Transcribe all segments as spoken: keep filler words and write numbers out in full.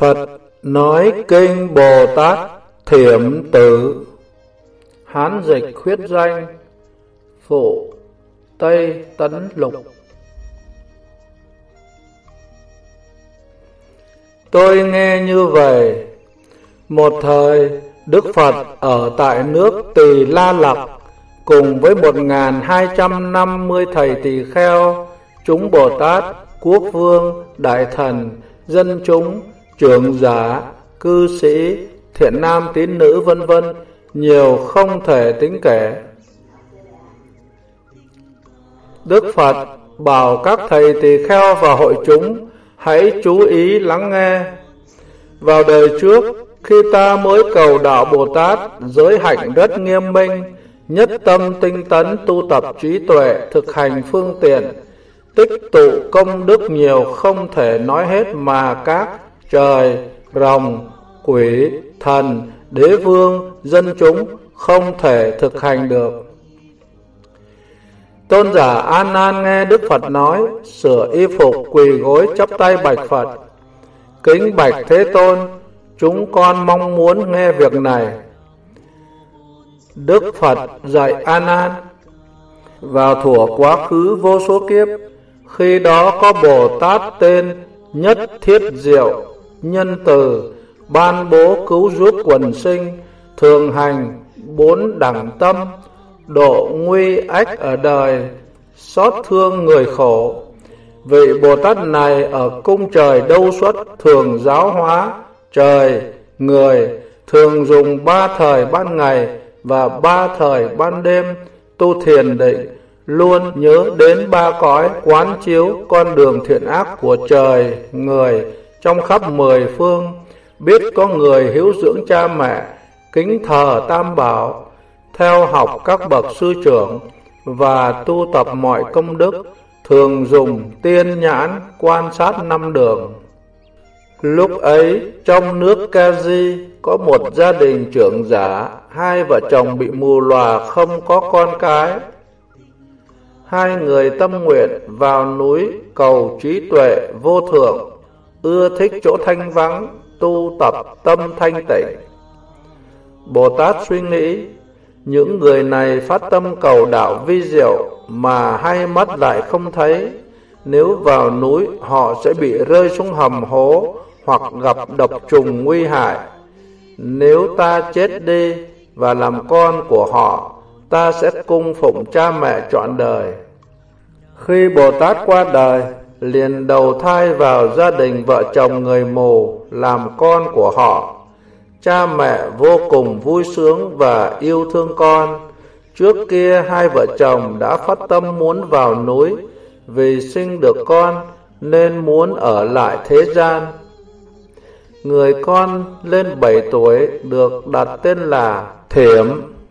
Phật nói kinh Bồ Tát Thiểm Tử. Hán dịch khuyết danh Phụ Tây Tấn Lục. Tôi nghe như vậy. Một thời Đức Phật ở tại nước Tỳ La Lặc cùng với một nghìn hai trăm năm mươi thầy tỳ kheo, chúng Bồ Tát, quốc vương, đại thần, dân chúng, trưởng giả, cư sĩ, thiện nam tín nữ vân vân, nhiều không thể tính kể. Đức Phật bảo các thầy tỳ kheo và hội chúng hãy chú ý lắng nghe. Vào đời trước, khi ta mới cầu đạo Bồ Tát, giới hạnh rất nghiêm minh, nhất tâm tinh tấn tu tập trí tuệ, thực hành phương tiện, tích tụ công đức nhiều không thể nói hết mà các trời, rồng, quỷ, thần, đế vương, dân chúng không thể thực hành được. Tôn giả A Nan nghe Đức Phật nói, sửa y phục quỳ gối chắp tay bạch Phật: kính bạch Thế Tôn, chúng con mong muốn nghe việc này. Đức Phật dạy A Nan: vào thuở quá khứ vô số kiếp, khi đó có Bồ Tát tên Nhất Thiết Diệu, nhân từ, ban bố cứu giúp quần sinh, thường hành bốn đẳng tâm, độ nguy ách ở đời, xót thương người khổ. Vị Bồ Tát này ở cung trời Đâu Xuất thường giáo hóa trời, người, thường dùng ba thời ban ngày và ba thời ban đêm tu thiền định, luôn nhớ đến ba cõi, quán chiếu con đường thiện ác của trời, người trong khắp mười phương, biết có người hiếu dưỡng cha mẹ, kính thờ Tam Bảo, theo học các bậc sư trưởng và tu tập mọi công đức, thường dùng tiên nhãn quan sát năm đường. Lúc ấy trong nước Ca Di có một gia đình trưởng giả, hai vợ chồng bị mù lòa không có con cái. Hai người tâm nguyện vào núi cầu trí tuệ vô thượng, ưa thích chỗ thanh vắng, tu tập tâm thanh tịnh. Bồ Tát suy nghĩ, những người này phát tâm cầu đạo vi diệu mà hai mắt lại không thấy. Nếu vào núi họ sẽ bị rơi xuống hầm hố hoặc gặp độc trùng nguy hại. Nếu ta chết đi và làm con của họ, ta sẽ cung phụng cha mẹ trọn đời. Khi Bồ Tát qua đời, liền đầu thai vào gia đình vợ chồng người mù làm con của họ. Cha mẹ vô cùng vui sướng và yêu thương con. Trước kia hai vợ chồng đã phát tâm muốn vào núi, vì sinh được con nên muốn ở lại thế gian. Người con lên bảy tuổi được đặt tên là Thiểm.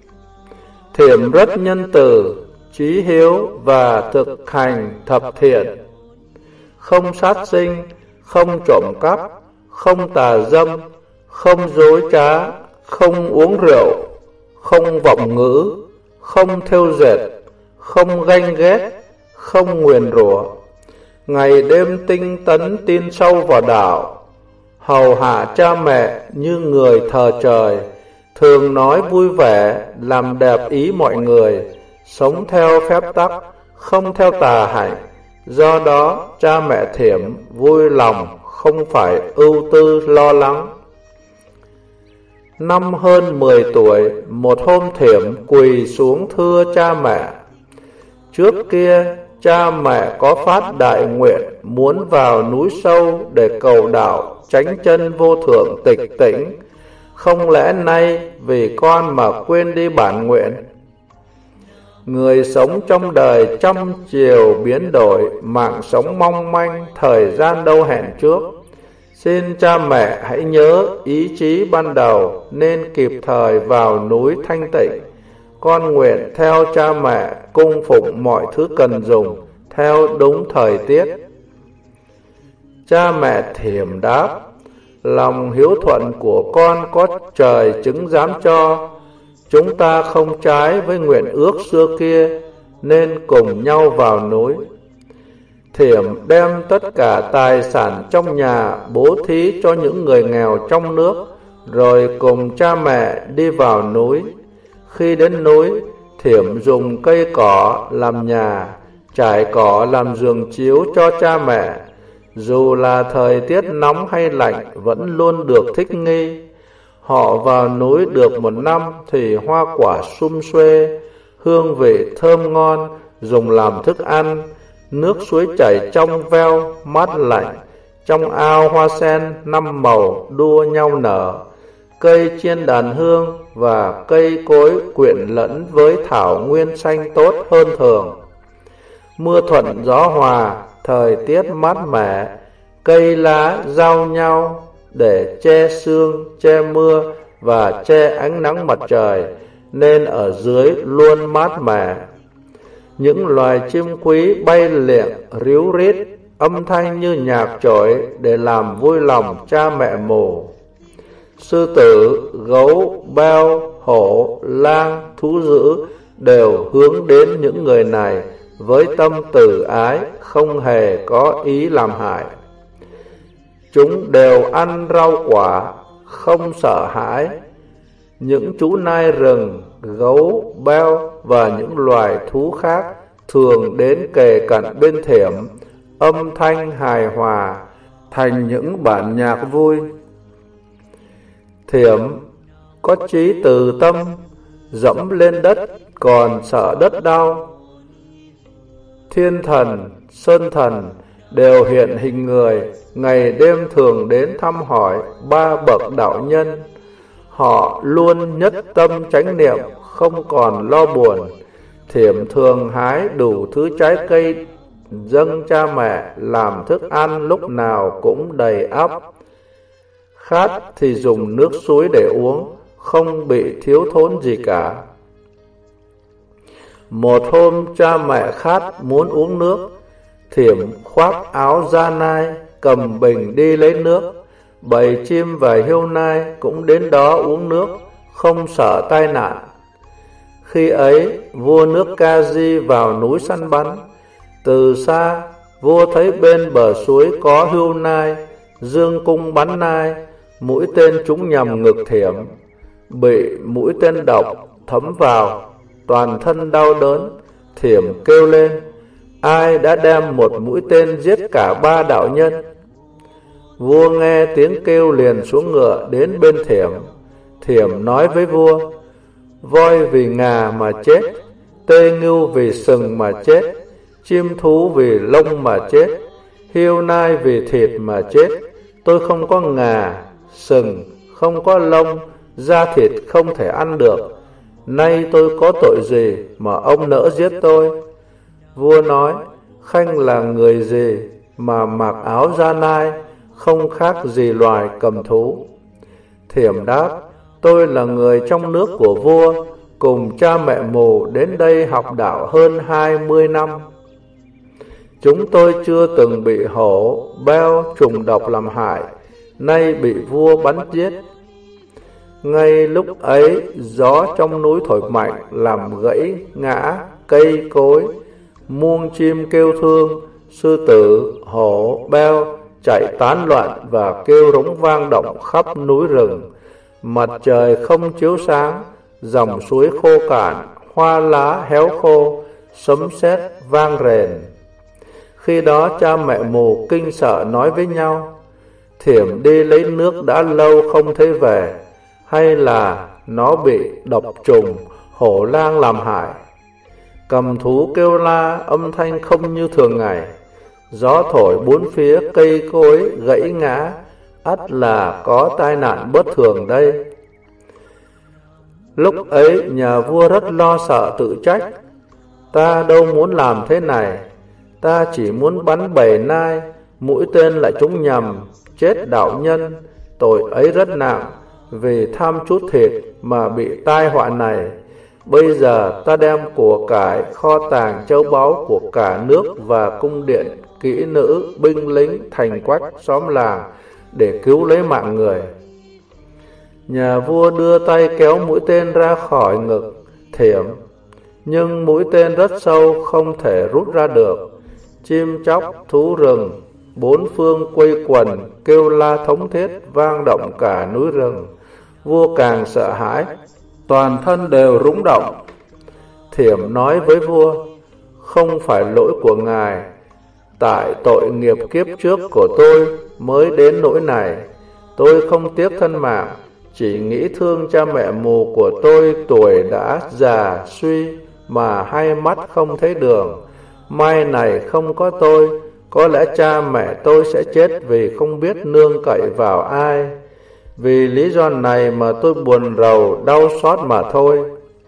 Thiểm rất nhân từ, trí hiếu và thực hành thập thiện, không sát sinh, không trộm cắp, không tà dâm, không dối trá, không uống rượu, không vọng ngữ, không thêu dệt, không ganh ghét, không nguyền rủa. Ngày đêm tinh tấn tin sâu vào đạo, hầu hạ cha mẹ như người thờ trời, thường nói vui vẻ, làm đẹp ý mọi người, sống theo phép tắc, không theo tà hạnh. Do đó cha mẹ Thiểm vui lòng, không phải ưu tư lo lắng. Năm hơn mười tuổi, một hôm Thiểm quỳ xuống thưa cha mẹ: trước kia cha mẹ có phát đại nguyện muốn vào núi sâu để cầu đạo chánh chân vô thượng tịch tĩnh, không lẽ nay vì con mà quên đi bản nguyện? Người sống trong đời trăm chiều biến đổi, mạng sống mong manh, thời gian đâu hẹn trước. Xin cha mẹ hãy nhớ ý chí ban đầu nên kịp thời vào núi thanh tịnh. Con nguyện theo cha mẹ cung phụng mọi thứ cần dùng theo đúng thời tiết. Cha mẹ Thiểm đáp: lòng hiếu thuận của con có trời chứng giám cho. Chúng ta không trái với nguyện ước xưa kia nên cùng nhau vào núi. Thiểm đem tất cả tài sản trong nhà bố thí cho những người nghèo trong nước, rồi cùng cha mẹ đi vào núi. Khi đến núi, Thiểm dùng cây cỏ làm nhà, trải cỏ làm giường chiếu cho cha mẹ. Dù là thời tiết nóng hay lạnh, vẫn luôn được thích nghi. Họ vào núi được một năm thì hoa quả sum xuê, hương vị thơm ngon, dùng làm thức ăn. Nước suối chảy trong veo, mát lạnh. Trong ao hoa sen năm màu đua nhau nở. Cây chiên đàn hương và cây cối quyện lẫn với thảo nguyên xanh tốt hơn thường. Mưa thuận gió hòa, thời tiết mát mẻ. Cây lá giao nhau để che sương, che mưa và che ánh nắng mặt trời, nên ở dưới luôn mát mẻ. Những loài chim quý bay liệng ríu rít, âm thanh như nhạc trỗi để làm vui lòng cha mẹ mồ. Sư tử, gấu, beo, hổ, lang, thú dữ đều hướng đến những người này với tâm từ ái, không hề có ý làm hại. Chúng đều ăn rau quả, không sợ hãi. Những chú nai rừng, gấu, beo và những loài thú khác thường đến kề cận bên Thiểm, âm thanh hài hòa thành những bản nhạc vui. Thiểm có trí từ tâm, dẫm lên đất còn sợ đất đau. Thiên thần, sơn thần đều hiện hình người, ngày đêm thường đến thăm hỏi ba bậc đạo nhân. Họ luôn nhất tâm chánh niệm, không còn lo buồn. Thiểm thường hái đủ thứ trái cây dâng cha mẹ làm thức ăn, lúc nào cũng đầy ắp. Khát thì dùng nước suối để uống, không bị thiếu thốn gì cả. Một hôm cha mẹ khát muốn uống nước, Thiểm khoác áo da nai, cầm bình đi lấy nước. Bầy chim và hiêu nai cũng đến đó uống nước, không sợ tai nạn. Khi ấy, vua nước Ca Di vào núi săn bắn. Từ xa, vua thấy bên bờ suối có hươu nai, dương cung bắn nai, mũi tên trúng nhầm ngực Thiểm. Bị mũi tên độc thấm vào, toàn thân đau đớn. Thiểm kêu lên: ai đã đem một mũi tên giết cả ba đạo nhân? Vua nghe tiếng kêu liền xuống ngựa đến bên Thiểm. Thiểm nói với vua: voi vì ngà mà chết, tê ngưu vì sừng mà chết, chim thú vì lông mà chết, hiêu nai vì thịt mà chết. Tôi không có ngà, sừng, không có lông, da thịt không thể ăn được. Nay tôi có tội gì mà ông nỡ giết tôi? Vua nói: khanh là người gì mà mặc áo da nai, không khác gì loài cầm thú? Thiểm đáp: tôi là người trong nước của vua, cùng cha mẹ mồ đến đây học đạo hơn hai mươi năm. Chúng tôi chưa từng bị hổ, beo, trùng độc làm hại, nay bị vua bắn giết. Ngay lúc ấy, gió trong núi thổi mạnh, làm gãy ngã cây cối, muông chim kêu thương, sư tử, hổ, beo chạy tán loạn và kêu rống vang động khắp núi rừng. Mặt trời không chiếu sáng, dòng suối khô cạn, hoa lá héo khô, sấm sét vang rền. Khi đó cha mẹ mù kinh sợ nói với nhau: Thiểm đi lấy nước đã lâu không thấy về, hay là nó bị độc trùng, hổ lang làm hại? Cầm thú kêu la, âm thanh không như thường ngày. Gió thổi bốn phía, cây cối gãy ngã, ắt là có tai nạn bất thường đây. Lúc ấy nhà vua rất lo sợ tự trách: ta đâu muốn làm thế này, ta chỉ muốn bắn bầy nai, mũi tên lại trúng nhầm, chết đạo nhân. Tội ấy rất nặng, vì tham chút thịt mà bị tai họa này. Bây giờ ta đem của cải, kho tàng châu báu của cả nước và cung điện, kỹ nữ, binh lính, thành quách, xóm làng để cứu lấy mạng người. Nhà vua đưa tay kéo mũi tên ra khỏi ngực Thiểm, nhưng mũi tên rất sâu, không thể rút ra được. chim chóc, thú rừng, bốn phương quây quần, kêu la thống thiết, vang động cả núi rừng. Vua càng sợ hãi, toàn thân đều rúng động. Thiểm nói với vua, không phải lỗi của ngài, tại tội nghiệp kiếp trước của tôi mới đến nỗi này. Tôi không tiếc thân mạng, chỉ nghĩ thương cha mẹ mù của tôi tuổi đã già suy mà hai mắt không thấy đường. Mai này không có tôi, có lẽ cha mẹ tôi sẽ chết vì không biết nương cậy vào ai. Vì lý do này mà tôi buồn rầu, đau xót mà thôi.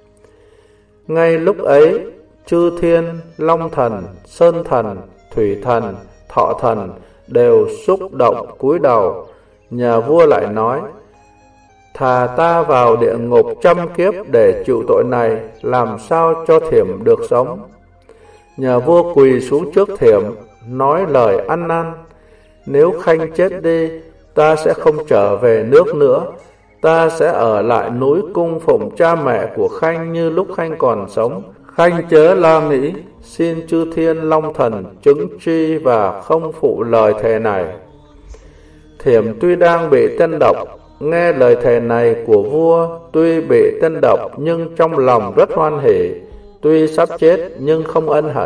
Ngay lúc ấy, chư thiên, long thần, sơn thần, thủy thần, thọ thần đều xúc động cúi đầu. Nhà vua lại nói, thà ta vào địa ngục trăm kiếp để chịu tội này, làm sao cho Thiểm được sống. Nhà vua quỳ xuống trước Thiểm, nói lời ăn năn, nếu Khanh chết đi, ta sẽ không trở về nước nữa. Ta sẽ ở lại núi cung phụng cha mẹ của Khanh như lúc Khanh còn sống. Khanh chớ lo nghĩ, xin chư thiên long thần chứng tri và không phụ lời thề này. Thiểm tuy đang bị tân độc, nghe lời thề này của vua, tuy bị tân độc nhưng trong lòng rất hoan hỉ, tuy sắp chết nhưng không ân hận.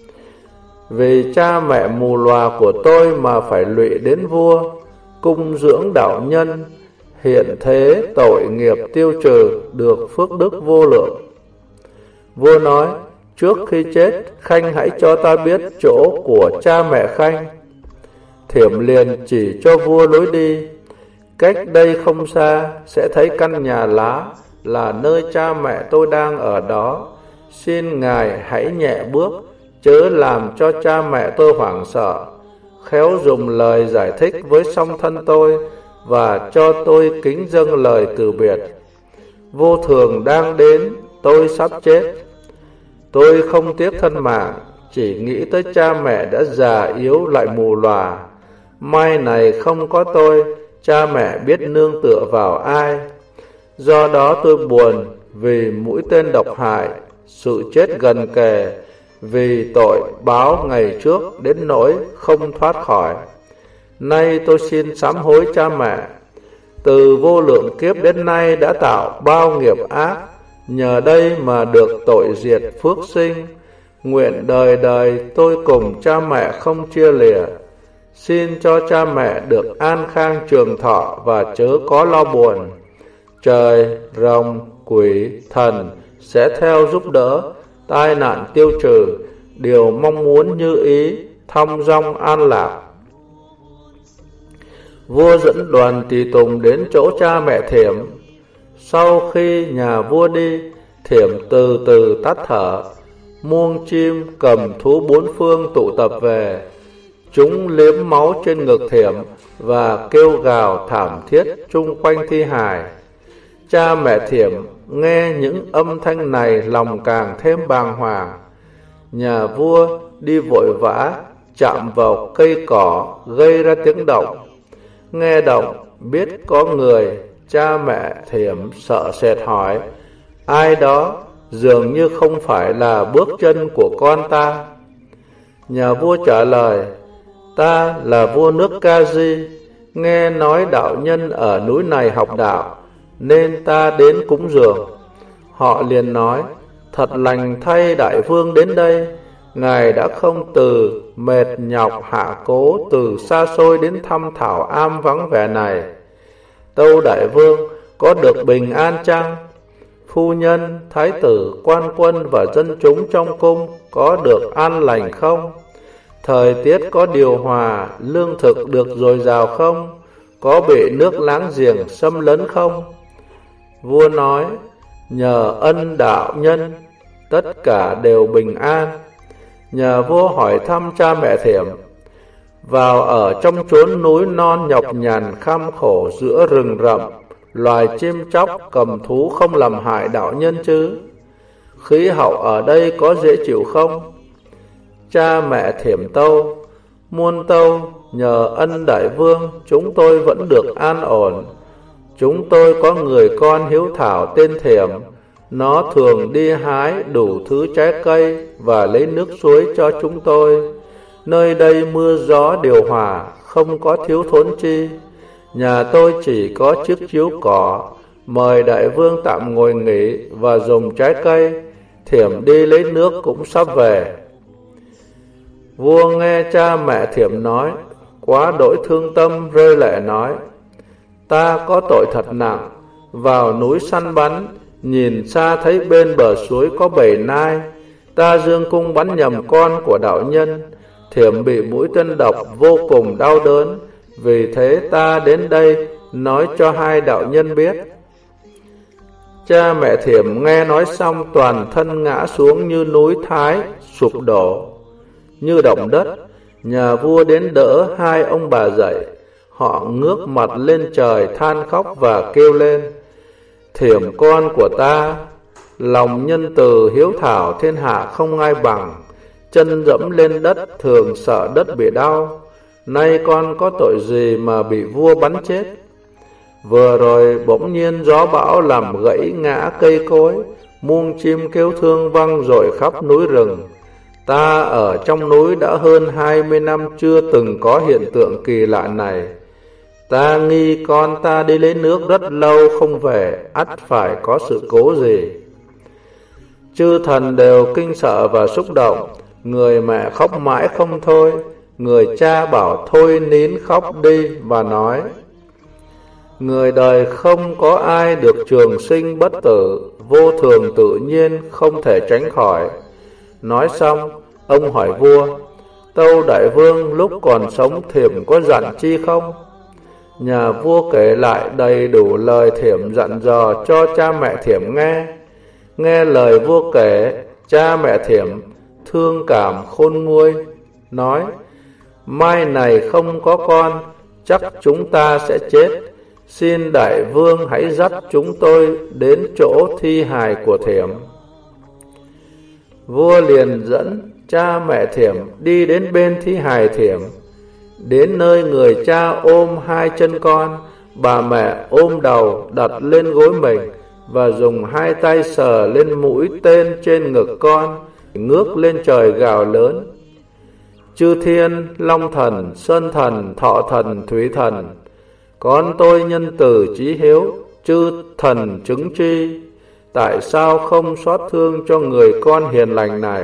Vì cha mẹ mù lòa của tôi mà phải lụy đến vua, cung dưỡng đạo nhân, hiện thế tội nghiệp tiêu trừ, được phước đức vô lượng. Vua nói, trước khi chết, Khanh hãy cho ta biết chỗ của cha mẹ Khanh. Thiểm liền chỉ cho vua lối đi. Cách đây không xa, sẽ thấy căn nhà lá, là nơi cha mẹ tôi đang ở đó. Xin ngài hãy nhẹ bước, chớ làm cho cha mẹ tôi hoảng sợ. Khéo dùng lời giải thích với song thân tôi, và cho tôi kính dâng lời từ biệt. Vô thường đang đến, tôi sắp chết. Tôi không tiếc thân mạng, chỉ nghĩ tới cha mẹ đã già yếu lại mù lòa. Mai này không có tôi, cha mẹ biết nương tựa vào ai. Do đó tôi buồn vì mũi tên độc hại, sự chết gần kề, vì tội báo ngày trước đến nỗi không thoát khỏi. Nay tôi xin sám hối cha mẹ, từ vô lượng kiếp đến nay đã tạo bao nghiệp ác, nhờ đây mà được tội diệt phước sinh. Nguyện đời đời tôi cùng cha mẹ không chia lìa. Xin cho cha mẹ được an khang trường thọ và chớ có lo buồn. Trời, rồng, quỷ, thần sẽ theo giúp đỡ, tai nạn tiêu trừ, điều mong muốn như ý, thong dong an lạc. Vua dẫn đoàn tùy tùng đến chỗ cha mẹ Thiểm. Sau khi nhà vua đi, Thiểm từ từ tắt thở. Muông chim cầm thú bốn phương tụ tập về. Chúng liếm máu trên ngực Thiểm và kêu gào thảm thiết chung quanh thi hài. Cha mẹ Thiểm nghe những âm thanh này lòng càng thêm bàng hoàng. Nhà vua đi vội vã chạm vào cây cỏ gây ra tiếng động. Nghe động biết có người, cha mẹ Thiểm sợ sệt hỏi, ai đó? Dường như không phải là bước chân của con ta. Nhà vua trả lời, ta là vua nước Ca Di, nghe nói đạo nhân ở núi này học đạo, nên ta đến cúng dường. Họ liền nói, thật lành thay đại vương đến đây, ngài đã không từ mệt nhọc hạ cố từ xa xôi đến thăm thảo am vắng vẻ này. Tâu đại vương có được bình an chăng? Phu nhân, thái tử, quan quân và dân chúng trong cung có được an lành không? Thời tiết có điều hòa, lương thực được dồi dào không? Có bị nước láng giềng xâm lấn không? Vua nói, nhờ ân đạo nhân, tất cả đều bình an. Nhà vua hỏi thăm cha mẹ Thiểm, vào ở trong chốn núi non nhọc nhằn kham khổ giữa rừng rậm, loài chim chóc cầm thú không làm hại đạo nhân chứ? Khí hậu ở đây có dễ chịu không? Cha mẹ Thiểm tâu, muôn tâu, nhờ ân đại vương chúng tôi vẫn được an ổn. Chúng tôi có người con hiếu thảo tên Thiểm, nó thường đi hái đủ thứ trái cây và lấy nước suối cho chúng tôi. nơi đây mưa gió điều hòa, không có thiếu thốn chi. Nhà tôi chỉ có chiếc chiếu cỏ, mời đại vương tạm ngồi nghỉ và dùng trái cây. Thiểm đi lấy nước cũng sắp về. Vua nghe cha mẹ Thiểm nói, quá đỗi thương tâm, rơi lệ nói: ta có tội thật nặng, vào núi săn bắn, nhìn xa thấy bên bờ suối có bầy nai, ta dương cung bắn nhầm con của đạo nhân. Thiểm bị mũi tên độc vô cùng đau đớn, vì thế ta đến đây nói cho hai đạo nhân biết. Cha mẹ Thiểm nghe nói xong, toàn thân ngã xuống như núi Thái sụp đổ, như động đất. Nhà vua đến đỡ hai ông bà dậy. Họ ngước mặt lên trời than khóc và kêu lên: Thiểm con của ta, lòng nhân từ hiếu thảo thiên hạ không ai bằng. Chân dẫm lên đất thường sợ đất bị đau, nay con có tội gì mà bị vua bắn chết? Vừa rồi bỗng nhiên gió bão làm gãy ngã cây cối, muông chim kêu thương vang dội khắp núi rừng. Ta ở trong núi đã hơn hai mươi năm chưa từng có hiện tượng kỳ lạ này. Ta nghi con ta đi lấy nước rất lâu không về, ắt phải có sự cố gì. Chư thần đều kinh sợ và xúc động. Người mẹ khóc mãi không thôi. Người cha bảo thôi nín khóc đi và nói: người đời không có ai được trường sinh bất tử, vô thường tự nhiên không thể tránh khỏi. Nói xong, ông hỏi vua: tâu đại vương lúc còn sống Thiểm có dặn chi không? Nhà vua kể lại đầy đủ lời Thiểm dặn dò cho cha mẹ Thiểm nghe. Nghe lời vua kể, cha mẹ Thiểm thương cảm khôn nguôi, nói: mai này không có con, chắc chúng ta sẽ chết. Xin đại vương hãy dắt chúng tôi đến chỗ thi hài của Thiểm. Vua liền dẫn cha mẹ Thiểm đi đến bên thi hài Thiểm. Đến nơi người cha ôm hai chân con, bà mẹ ôm đầu đặt lên gối mình và dùng hai tay sờ lên mũi tên trên ngực con, ngước lên trời gào lớn: chư thiên, long thần, sơn thần, thọ thần, thủy thần, con tôi nhân từ chí hiếu, chư thần chứng chi, tại sao không xót thương cho người con hiền lành này?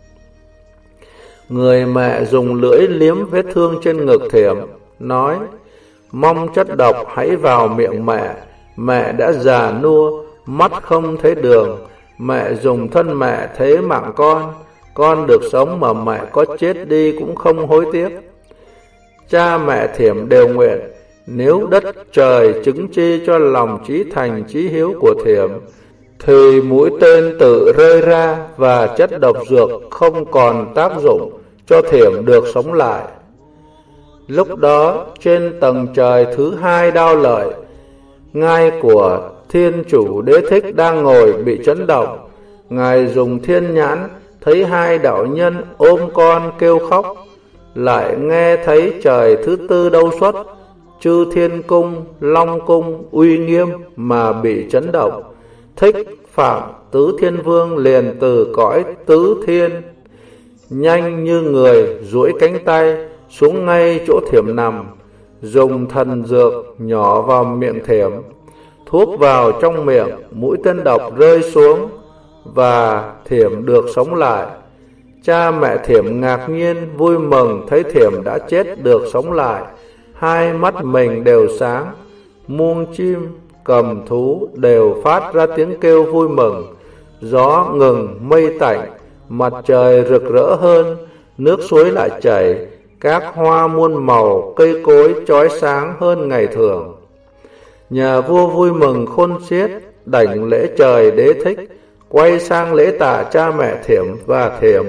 Người mẹ dùng lưỡi liếm vết thương trên ngực Thiểm, nói: mong chất độc hãy vào miệng mẹ. Mẹ đã già nua, mắt không thấy đường. Mẹ dùng thân mẹ thế mạng con. Con được sống mà mẹ có chết đi cũng không hối tiếc. Cha mẹ Thiểm đều nguyện: nếu đất trời chứng chi cho lòng chí thành chí hiếu của Thiểm, thì mũi tên tự rơi ra và chất độc dược không còn tác dụng, cho Thiểm được sống lại. Lúc đó trên tầng trời thứ hai Đao Lợi, ngai của Thiên Chủ Đế Thích đang ngồi bị chấn động. Ngài dùng thiên nhãn thấy hai đạo nhân ôm con kêu khóc, lại nghe thấy trời thứ tư Đâu Xuất, chư thiên cung, long cung uy nghiêm mà bị chấn động. Thích Phạm Tứ Thiên Vương liền từ cõi tứ thiên nhanh như người duỗi cánh tay xuống ngay chỗ Thiểm nằm, dùng thần dược nhỏ vào miệng Thiểm. Thuốc vào trong miệng, mũi tên độc rơi xuống và Thiểm được sống lại. Cha mẹ Thiểm ngạc nhiên vui mừng thấy Thiểm đã chết được sống lại. Hai mắt mình đều sáng, muông chim, cầm thú đều phát ra tiếng kêu vui mừng. Gió ngừng, mây tạnh, mặt trời rực rỡ hơn, nước suối lại chảy, các hoa muôn màu, cây cối chói sáng hơn ngày thường. Nhà vua vui mừng khôn xiết, đảnh lễ trời Đế Thích, quay sang lễ tạ cha mẹ Thiểm và Thiểm.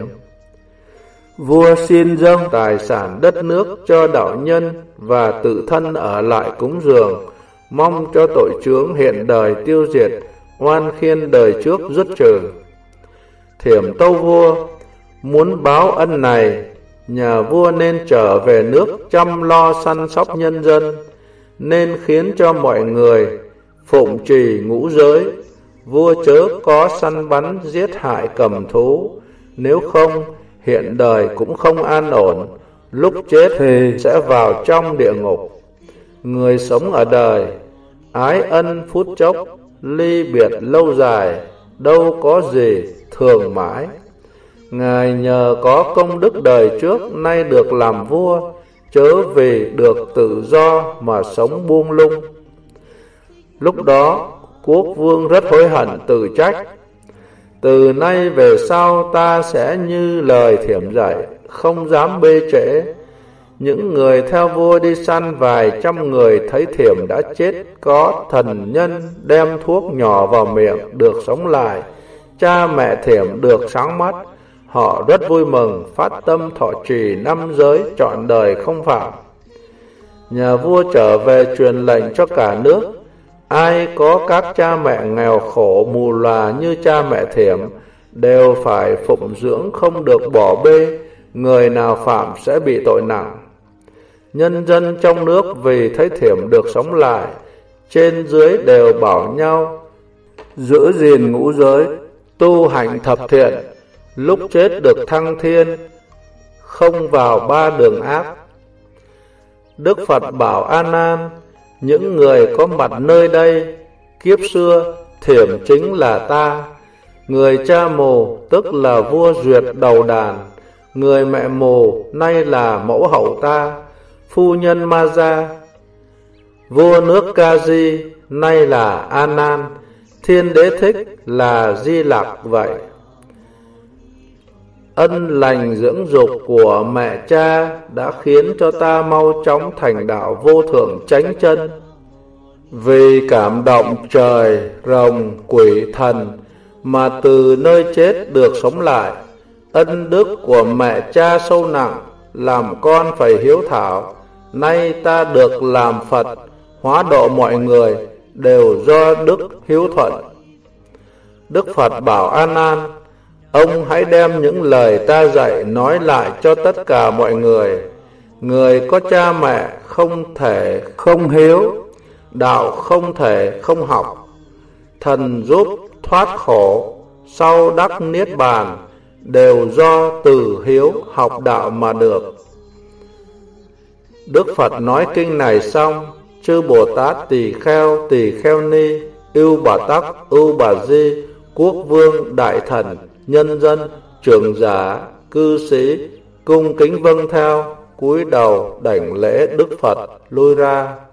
Vua xin dâng tài sản đất nước cho đạo nhân và tự thân ở lại cúng dường, mong cho tội chướng hiện đời tiêu diệt, oan khiên đời trước dứt trừ. Thiểm tâu vua: muốn báo ân này, nhà vua nên trở về nước chăm lo săn sóc nhân dân, nên khiến cho mọi người phụng trì ngũ giới. Vua chớ có săn bắn giết hại cầm thú, nếu không hiện đời cũng không an ổn, lúc chết thì sẽ vào trong địa ngục. Người sống ở đời, ái ân phút chốc, ly biệt lâu dài, đâu có gì thường mãi. Ngài nhờ có công đức đời trước nay được làm vua, chớ vì được tự do mà sống buông lung. Lúc đó quốc vương rất hối hận tự trách: từ nay về sau ta sẽ như lời Thiểm dạy, không dám bê trễ. Những người theo vua đi săn, vài trăm người thấy Thiểm đã chết, có thần nhân đem thuốc nhỏ vào miệng được sống lại. Cha mẹ Thiểm được sáng mắt, họ rất vui mừng, phát tâm thọ trì năm giới trọn đời không phạm. Nhà vua trở về truyền lệnh cho cả nước: ai có các cha mẹ nghèo khổ mù lòa như cha mẹ Thiểm đều phải phụng dưỡng, không được bỏ bê, người nào phạm sẽ bị tội nặng. Nhân dân trong nước vì thấy Thiểm được sống lại, trên dưới đều bảo nhau giữ gìn ngũ giới, tu hành thập thiện, lúc chết được thăng thiên, không vào ba đường ác. Đức Phật bảo A Nan: những người có mặt nơi đây, kiếp xưa Thiểm chính là ta. Người cha mù tức là vua Duyệt đầu đàn, người mẹ mù nay là mẫu hậu ta, phu nhân Ma Gia. Vua nước Ca Di nay là A Nan, thiên đế thích là Di Lặc vậy. Ân lành dưỡng dục của mẹ cha đã khiến cho ta mau chóng thành đạo vô thượng chánh chân. Vì cảm động trời, rồng, quỷ, thần mà từ nơi chết được sống lại. Ân đức của mẹ cha sâu nặng, làm con phải hiếu thảo. Nay ta được làm Phật, hóa độ mọi người, đều do đức hiếu thuận. Đức Phật bảo A Nan: ông hãy đem những lời ta dạy nói lại cho tất cả mọi người. Người có cha mẹ không thể không hiếu, đạo không thể không học. Thần giúp thoát khổ, sau đắc niết bàn, đều do từ hiếu học đạo mà được. Đức Phật nói kinh này xong, chư Bồ Tát Tỳ Kheo, Tỳ Kheo Ni, Ưu Bà Tắc, Ưu Bà Di, quốc vương, đại thần, nhân dân, trưởng giả, cư sĩ cung kính vâng theo, cúi đầu đảnh lễ Đức Phật lui ra.